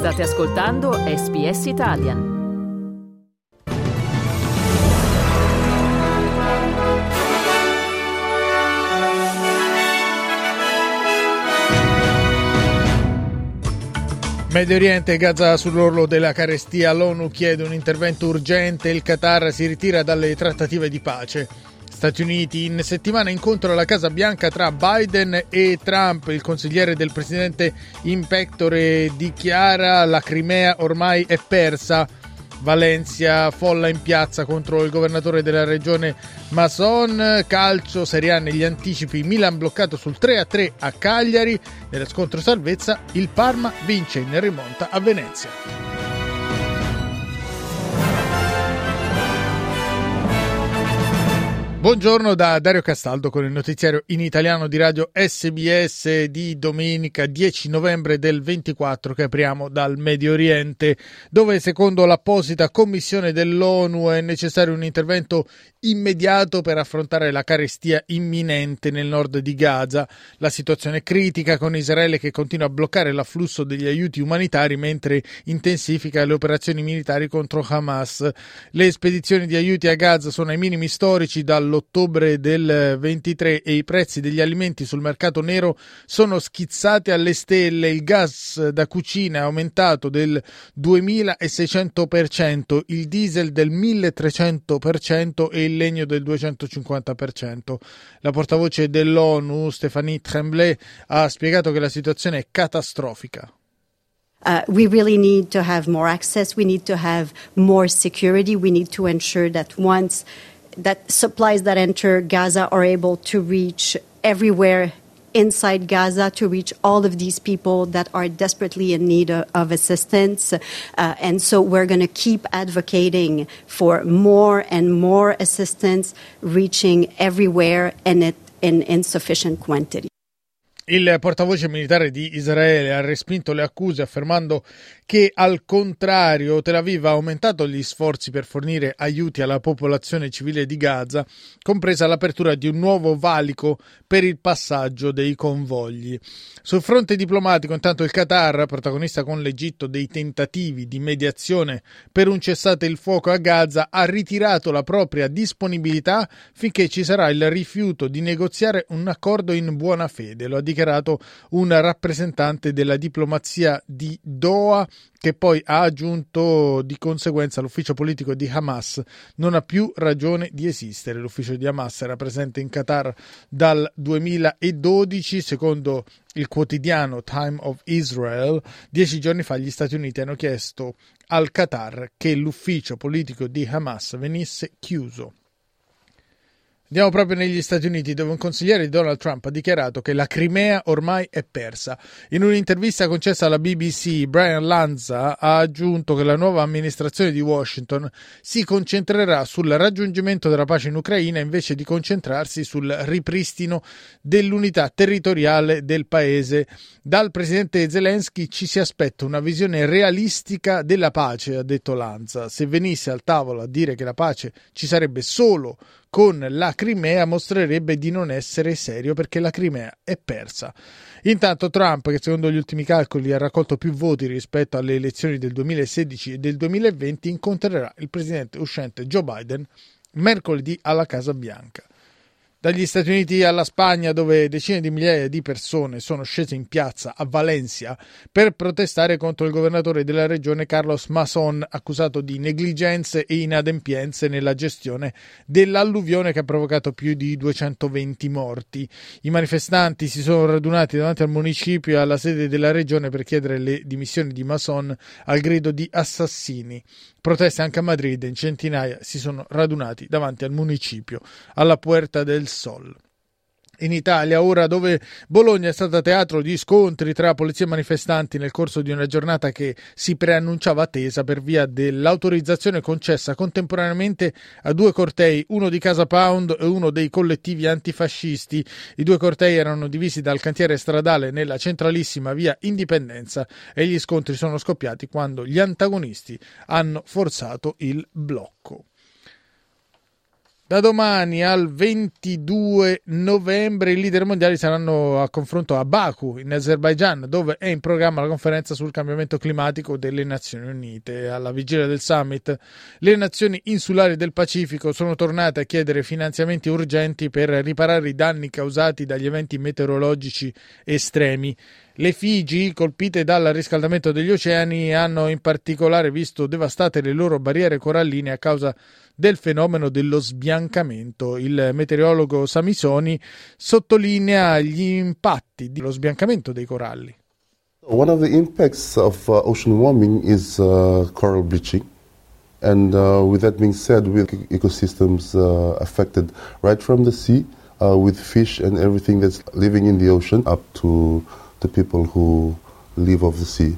State ascoltando SBS Italian. Medio Oriente, Gaza sull'orlo della carestia, l'ONU chiede un intervento urgente, il Qatar si ritira dalle trattative di pace. Stati Uniti, in settimana incontro alla Casa Bianca tra Biden e Trump, il consigliere del presidente in pectore dichiara la Crimea ormai è persa. Valencia, folla in piazza contro il governatore della regione Masson. Calcio, Serie A negli anticipi, Milan bloccato sul 3-3 a Cagliari. Nello scontro salvezza il Parma vince in rimonta a Venezia. Buongiorno da Dario Castaldo con il notiziario in italiano di radio SBS di domenica 10 novembre del 24 che apriamo dal Medio Oriente, dove secondo l'apposita commissione dell'ONU è necessario un intervento immediato per affrontare la carestia imminente nel nord di Gaza. La situazione è critica con Israele che continua a bloccare l'afflusso degli aiuti umanitari mentre intensifica le operazioni militari contro Hamas. Le spedizioni di aiuti a Gaza sono ai minimi storici dall'ottobre del 23 e i prezzi degli alimenti sul mercato nero sono schizzati alle stelle. Il gas da cucina è aumentato del 2600%, il diesel del 1300% e il legno del 250%. La portavoce dell'ONU, Stéphanie Tremblay, ha spiegato che la situazione è catastrofica. We really need to have more access. We need to have more security. We need to ensure that once that supplies that enter Gaza are able to reach everywhere inside Gaza, to reach all of these people that are desperately in need of assistance. And so we're going to keep advocating for more and more assistance reaching everywhere and in sufficient quantity. Il portavoce militare di Israele ha respinto le accuse affermando che al contrario Tel Aviv ha aumentato gli sforzi per fornire aiuti alla popolazione civile di Gaza, compresa l'apertura di un nuovo valico per il passaggio dei convogli. Sul fronte diplomatico, intanto, il Qatar, protagonista con l'Egitto dei tentativi di mediazione per un cessate il fuoco a Gaza, ha ritirato la propria disponibilità finché ci sarà il rifiuto di negoziare un accordo in buona fede. Lo ha dichiarato un rappresentante della diplomazia di Doha, che poi ha aggiunto di conseguenza l'ufficio politico di Hamas non ha più ragione di esistere. L'ufficio di Hamas era presente in Qatar dal 2012, secondo il quotidiano Time of Israel. 10 giorni fa gli Stati Uniti hanno chiesto al Qatar che l'ufficio politico di Hamas venisse chiuso. Andiamo proprio negli Stati Uniti, dove un consigliere di Donald Trump ha dichiarato che la Crimea ormai è persa. In un'intervista concessa alla BBC, Brian Lanza ha aggiunto che la nuova amministrazione di Washington si concentrerà sul raggiungimento della pace in Ucraina invece di concentrarsi sul ripristino dell'unità territoriale del paese. Dal presidente Zelensky ci si aspetta una visione realistica della pace, ha detto Lanza. Se venisse al tavolo a dire che la pace ci sarebbe solo con la Crimea, mostrerebbe di non essere serio perché la Crimea è persa. Intanto Trump, che secondo gli ultimi calcoli ha raccolto più voti rispetto alle elezioni del 2016 e del 2020, incontrerà il presidente uscente Joe Biden mercoledì alla Casa Bianca. Dagli Stati Uniti alla Spagna, dove decine di migliaia di persone sono scese in piazza a Valencia per protestare contro il governatore della regione Carlos Masson, accusato di negligenze e inadempienze nella gestione dell'alluvione che ha provocato più di 220 morti. I manifestanti si sono radunati davanti al municipio e alla sede della regione per chiedere le dimissioni di Masson al grido di assassini. Proteste anche a Madrid, in centinaia si sono radunati davanti al municipio, alla Puerta del Sol. In Italia, ora, dove Bologna è stata teatro di scontri tra polizia e manifestanti nel corso di una giornata che si preannunciava tesa per via dell'autorizzazione concessa contemporaneamente a 2 cortei, uno di Casa Pound e uno dei collettivi antifascisti. I 2 cortei erano divisi dal cantiere stradale nella centralissima via Indipendenza e gli scontri sono scoppiati quando gli antagonisti hanno forzato il blocco. Da domani al 22 novembre i leader mondiali saranno a confronto a Baku, in Azerbaigian, dove è in programma la conferenza sul cambiamento climatico delle Nazioni Unite. Alla vigilia del summit, le nazioni insulari del Pacifico sono tornate a chiedere finanziamenti urgenti per riparare i danni causati dagli eventi meteorologici estremi. Le Figi, colpite dal riscaldamento degli oceani, hanno in particolare visto devastate le loro barriere coralline a causa del fenomeno dello sbiancamento. Il meteorologo Samisoni sottolinea gli impatti dello sbiancamento dei coralli. One of the impacts of ocean warming is coral bleaching. And with that being said, with ecosystems affected right from the sea, with fish and everything that's living in the ocean, up to the people who live off the sea.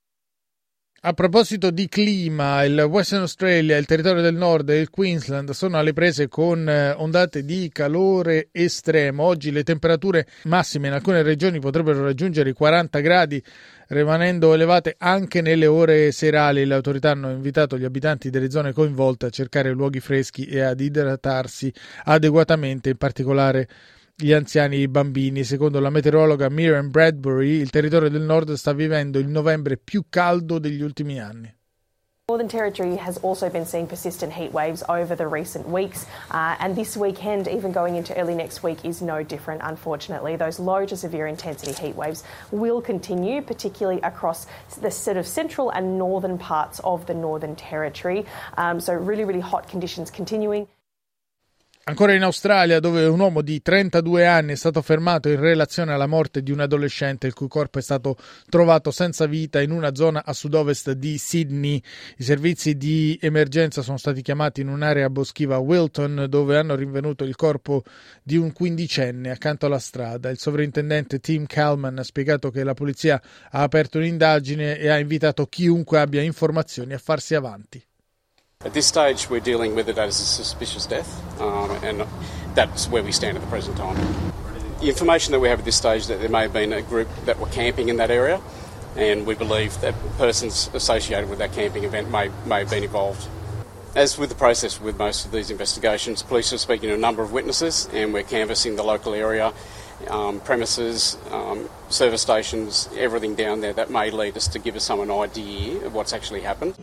A proposito di clima, il Western Australia, il territorio del nord e il Queensland sono alle prese con ondate di calore estremo. Oggi le temperature massime in alcune regioni potrebbero raggiungere i 40 gradi, rimanendo elevate anche nelle ore serali. Le autorità hanno invitato gli abitanti delle zone coinvolte a cercare luoghi freschi e ad idratarsi adeguatamente, in particolare gli anziani e i bambini. Secondo la meteorologa Miriam Bradbury, il territorio del nord sta vivendo il novembre più caldo degli ultimi anni. Northern Territory has also been seeing persistent heat waves over the recent weeks, and this weekend, even going into early next week, is no different, unfortunately. Those low to severe intensity heat waves will continue, particularly across the sort of central and northern parts of the Northern Territory. So really, really hot conditions continuing. Ancora in Australia, dove un uomo di 32 anni è stato fermato in relazione alla morte di un adolescente il cui corpo è stato trovato senza vita in una zona a sud-ovest di Sydney. I servizi di emergenza sono stati chiamati in un'area boschiva a Wilton, dove hanno rinvenuto il corpo di un quindicenne accanto alla strada. Il sovrintendente Tim Kalman ha spiegato che la polizia ha aperto un'indagine e ha invitato chiunque abbia informazioni a farsi avanti. At this stage, we're dealing with it as a suspicious death, and that's where we stand at the present time. The information that we have at this stage that there may have been a group that were camping in that area, and we believe that persons associated with that camping event may have been involved. As with the process with most of these investigations, police are speaking to a number of witnesses, and we're canvassing the local area, premises, service stations, everything down there that may lead us to give us some an idea of what's actually happened.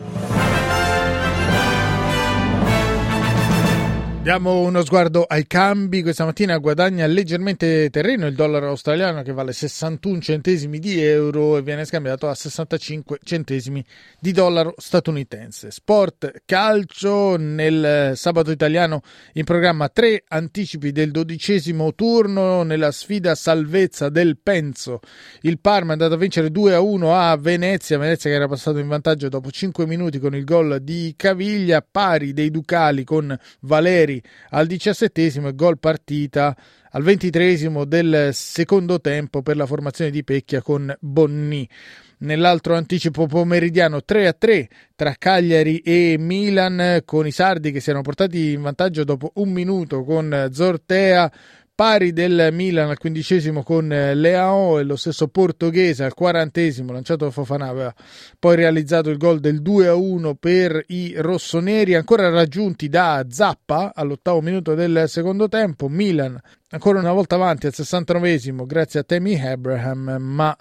Diamo uno sguardo ai cambi. Questa mattina guadagna leggermente terreno il dollaro australiano, che vale 61 centesimi di euro e viene scambiato a 65 centesimi di dollaro statunitense. Sport calcio, nel sabato italiano in programma 3 anticipi del 12° turno nella sfida salvezza del Penzo. Il Parma è andato a vincere 2-1 a Venezia che era passato in vantaggio dopo 5 minuti con il gol di Caviglia, pari dei Ducali con Valeri al 17° e gol partita al 23° del secondo tempo per la formazione di Pecchia con Bonni. Nell'altro anticipo pomeridiano 3-3 tra Cagliari e Milan, con i sardi che si erano portati in vantaggio dopo un minuto con Zortea, pari del Milan al 15° con Leao, e lo stesso portoghese al 40° lanciato da Fofana aveva poi realizzato il gol del 2-1 per i rossoneri, ancora raggiunti da Zappa all'8° minuto del secondo tempo. Milan ancora una volta avanti al 69° grazie a Tammy Abraham, ma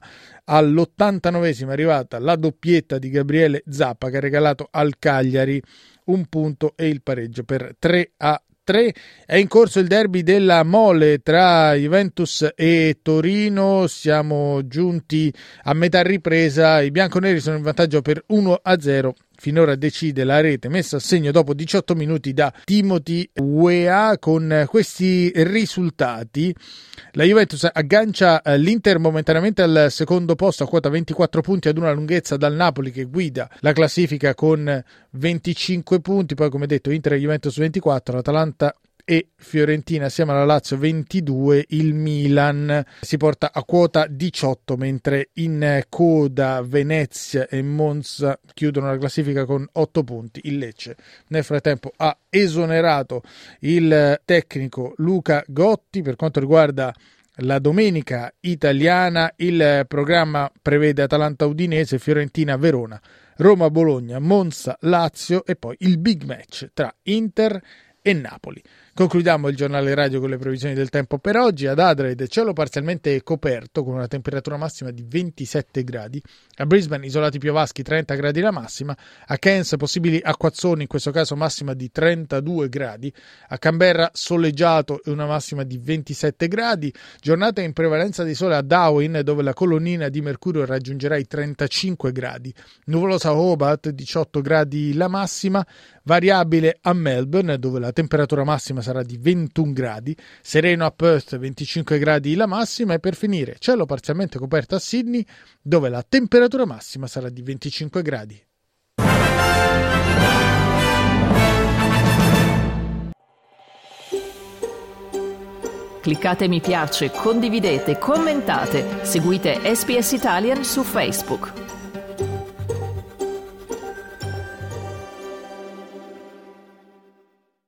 all'89° è arrivata la doppietta di Gabriele Zappa che ha regalato al Cagliari un punto e il pareggio per 3-3. È in corso il derby della Mole tra Juventus e Torino, siamo giunti a metà ripresa, i bianconeri sono in vantaggio per 1-0. Finora decide la rete messa a segno dopo 18 minuti da Timothy Weah. Con questi risultati la Juventus aggancia l'Inter momentaneamente al secondo posto a quota 24 punti ad una lunghezza dal Napoli, che guida la classifica con 25 punti. Poi, come detto, Inter e Juventus 24, Atalanta e Fiorentina assieme alla Lazio 22, il Milan si porta a quota 18, mentre in coda Venezia e Monza chiudono la classifica con 8 punti. Il Lecce nel frattempo ha esonerato il tecnico Luca Gotti. Per quanto riguarda la domenica italiana, il programma prevede Atalanta-Udinese, Fiorentina-Verona, Roma-Bologna, Monza-Lazio e poi il big match tra Inter e Napoli. Concludiamo il giornale radio con le previsioni del tempo per oggi. Ad Adelaide cielo parzialmente coperto con una temperatura massima di 27 gradi. A Brisbane isolati piovaschi 30 gradi la massima. A Cairns possibili acquazzoni, in questo caso massima di 32 gradi. A Canberra soleggiato e una massima di 27 gradi. Giornata in prevalenza di sole a Darwin, dove la colonnina di mercurio raggiungerà i 35 gradi. Nuvolosa a Hobart 18 gradi la massima. Variabile a Melbourne, dove la temperatura massima sarà di 21 gradi, sereno a Perth 25 gradi la massima e per finire cielo parzialmente coperto a Sydney, dove la temperatura massima sarà di 25 gradi. Cliccate mi piace, condividete, commentate, seguite SPS Italian su Facebook.